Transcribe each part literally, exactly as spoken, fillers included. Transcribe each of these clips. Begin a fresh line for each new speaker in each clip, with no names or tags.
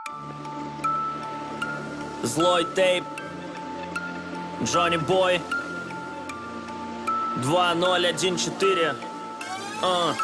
Злой тейп, Джонни Бой, два ноль один четыре. uh.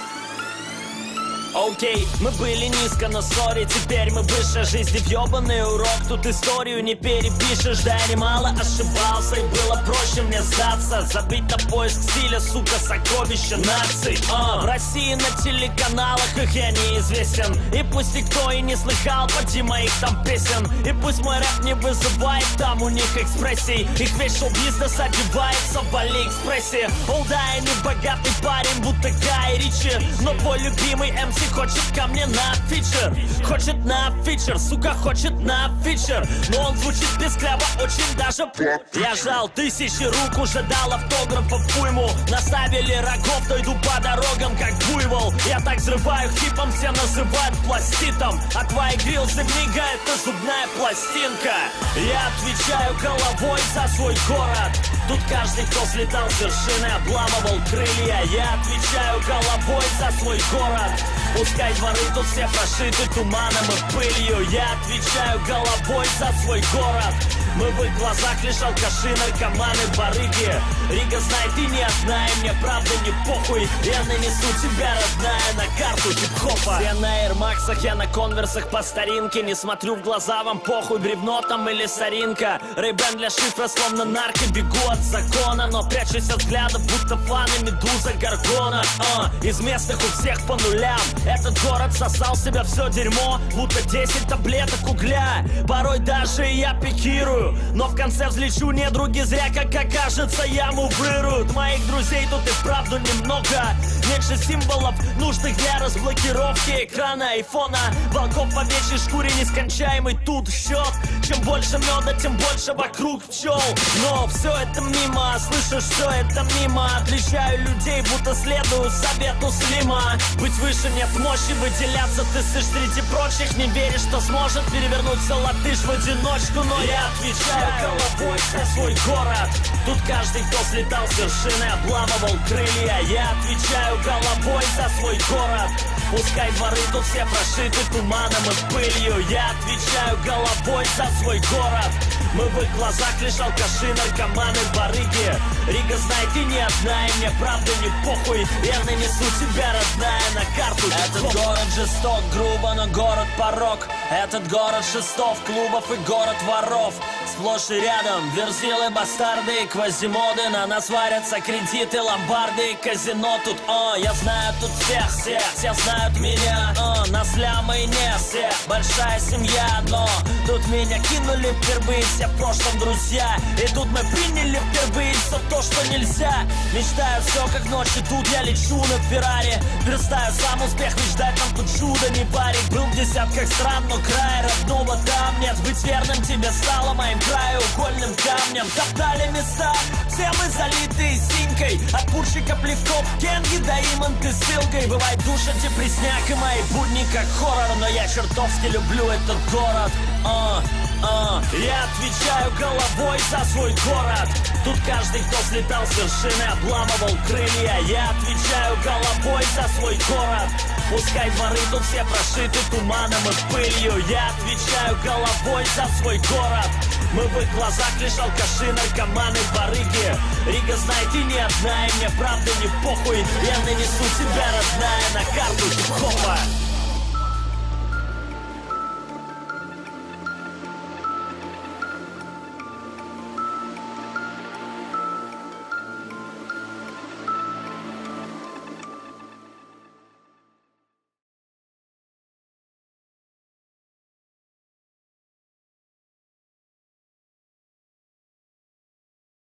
Окей, okay, мы были низко, но сори, теперь мы выше. Жизни въебаный урок, тут историю не перепишешь. Да, я немало ошибался, и было проще мне сдаться. Забить на поиск стиля, сука, сокровища наций. uh. В России на телеканалах их я неизвестен. И пусть никто и не слыхал поди моих там песен. И пусть мой рэп не вызывает там у них экспрессий. Их весь шоу-бизнес одевается в Алиэкспрессе. О, да, я не богатый парень, будто Гай Ричи, но твой любимый эм си хочет ко мне на фичер. Хочет на фичер, сука, хочет на фичер. Но он звучит пескляво, очень даже. Я жал тысячи рук, уже дал автографов уйму. Наставили рогов, то иду по дорогам, как буйвол. Я так взрываю хипом, все называют пластитом. А твои грилсы книга — это зубная пластинка. Я отвечаю головой за свой город. Тут каждый, кто слетал с вершины, обламывал крылья. Я отвечаю головой за свой город. Пускай дворы тут все прошиты туманом и пылью. Я отвечаю головой за свой город. Мы в их глазах лишь алкаши, наркоманы, барыги. Рига знает, ты не одна, и мне правда не похуй. Я нанесу тебя, родная, на карту хип-хопа. Все на эрмаксах, я на конверсах по старинке. Не смотрю в глаза, вам похуй, бревно там или соринка. Рэйбэн для шифра, словно нарко, бегу от закона. Но прячусь от взглядов, будто фаны медуза Гаргона. а, Из местных у всех по нулям. Этот город сосал в себя все дерьмо, будто десять таблеток угля. Порой даже я пикирую, но в конце взлечу, недруги зря, как окажется, яму выруют. Моих друзей тут и вправду немного, меньше символов, нужных для разблокировки экрана айфона. Волков в овечьей шкуре, нескончаемый тут счет. Чем больше меда, тем больше вокруг пчел. Но все это мимо, слышишь, все это мимо. Отличаю людей, будто следую совету Слима. Быть выше нет мощи, выделяться ты сышь среди прочих. Не веришь, что сможет перевернуть все латышь в одиночку. Но я отвечаю головой за свой город. Тут каждый, кто слетал с вершины, обламывал крылья. Я отвечаю головой за свой город. Пускай дворы тут все прошиты туманом и пылью. Я отвечаю головой за свой город. Мы в их глазах лишь алкаши, наркоманы, барыги. Рига знает, ты не одна, и мне правда не похуй. Я нанесу тебя, родная, на карту. Этот город жесток, грубо, но город порок. Этот город шестов, клубов и город воров. Сплошь и рядом верзилы, бастарды и квазимоды. На нас варятся кредиты, ломбарды и казино. Тут, о, я знаю тут всех, всех, все знают меня. О, нас лямы и не все, большая семья. Но тут меня кинули впервые все в прошлом друзья. И тут мы приняли впервые все то, что нельзя. Мечтаю все как ночь, и тут я лечу на Феррари. Верстаю сам успех, ведь ждать нам тут чудо не парик. Был в десятках стран, но края родного там нет. Быть верным тебе стало моим краеугольным камнем. Топтали места, все мы залитые синькой. От пурщика плевков, кенги до иманты с ссылкой. Бывает душа депресняк, и мои будни как хоррор. Но я чертовски люблю этот город. а, а. Я отвечаю головой за свой город. Тут каждый, кто слетал с вершины, обламывал крылья. Я отвечаю головой за свой город. Пускай дворы тут все прошиты туманом и пылью. Я отвечаю головой за свой город. Мы в их глазах лишь алкаши, наркоманы, барыги. Рига знает, ты не одна, и мне правда не похуй. Я нанесу тебя, родная, на карту хип-хопа.